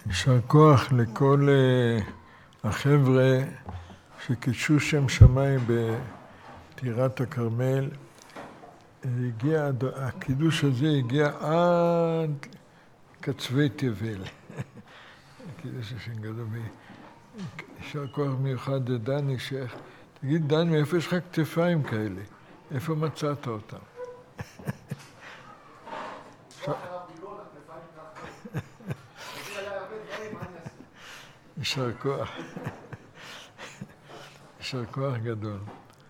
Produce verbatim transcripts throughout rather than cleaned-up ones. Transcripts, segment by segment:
יישר כוח לכל החבר'ה שקידשו שם שמיים בטירת הכרמל. הגיע, הקידוש הזה הגיע עד קצווי תבל. קידוש השם גדול. יישר כוח מיוחד לדני שייך. תגיד, דני, מאיפה יש לך כתפיים כאלה? איפה מצאת אותם? יישר כוח. יישר כוח גדול.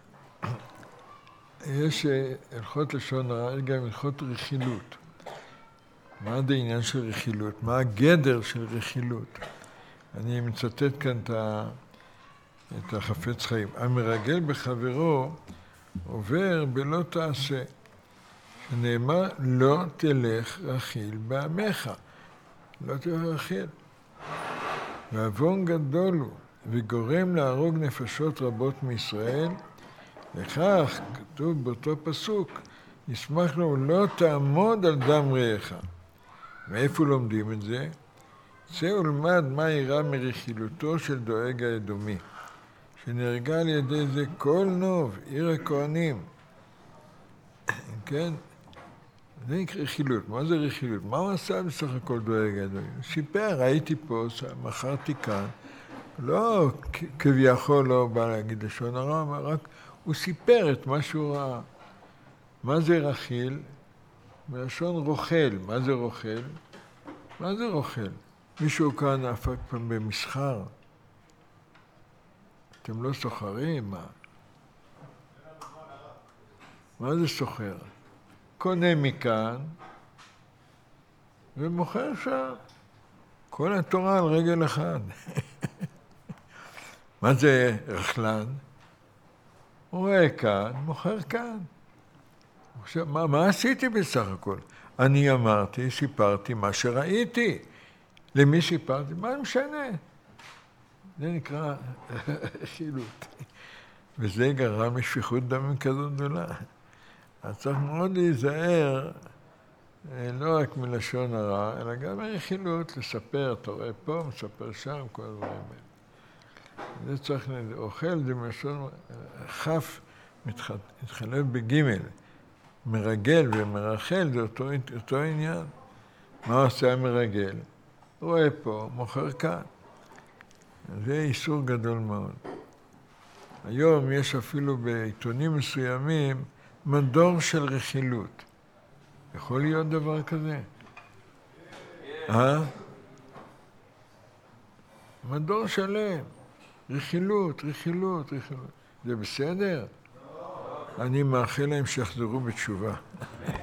יש הלכות לשון הרע, יש גם הלכות רכילות. מה העניין של רכילות? מה הגדר של רכילות? אני מצטט כאן את החפץ חיים. המרגל בחברו עובר בלא תעשה. שנאמר, לא תלך רכיל בעמך. לא תלך רכיל. ועוון גדול הוא, וגורם להרוג נפשות רבות מישראל, לכך, כתוב באותו פסוק, ישמח לו, לא תעמוד על דם רעך. מאיפה לומדים את זה? צא ולמד מה אירע מרכילותו של דואג האדומי, שנהרגה על ידי זה כל נוב, עיר הכהנים. כן? זה נקרא רכילות. מה זה רכילות? מה הוא עשה בסך הכל דואג האדומי? הוא סיפר, הייתי פה, מכרתי כאן. לא, כביכול לא בא להגיד לשון הרע, רק הוא סיפר את מה שהוא ראה. מה זה רכיל? מלשון רוכל. מה זה רוכל? מה זה רוכל? מישהו כאן הפק פעם במסחר. אתם לא סוחרים? מה? מה זה סוחר? קונה מכאן ומוכר שם. כל התורה על רגל אחד. מה זה רכלן? הוא רואה כאן, מוכר כאן. עכשיו, מה, מה עשיתי בסך הכל? אני אמרתי, סיפרתי מה שראיתי. למי סיפרתי? מה משנה? זה נקרא רכילות. וזה גרם לשפיכות דמים כזאת גדולה. אז צריך מאוד להיזהר, לא רק מלשון הרע, אלא גם מרכילות, לספר, אתה רואה פה, מספר שם, כל הדברים האלה. זה צריך, אוכל זה מלשון, חף מתחלף בגימל. מרגל ומרחל זה אותו, אותו עניין. מה עושה המרגל? רואה פה, מוכר כאן. זה איסור גדול מאוד. היום יש אפילו בעיתונים מסוימים מדור של רכילות. יכול להיות דבר כזה? אה? מדור שלם. רכילות, רכילות, רכילות. זה בסדר? אני מאחל להם שיחזרו בתשובה.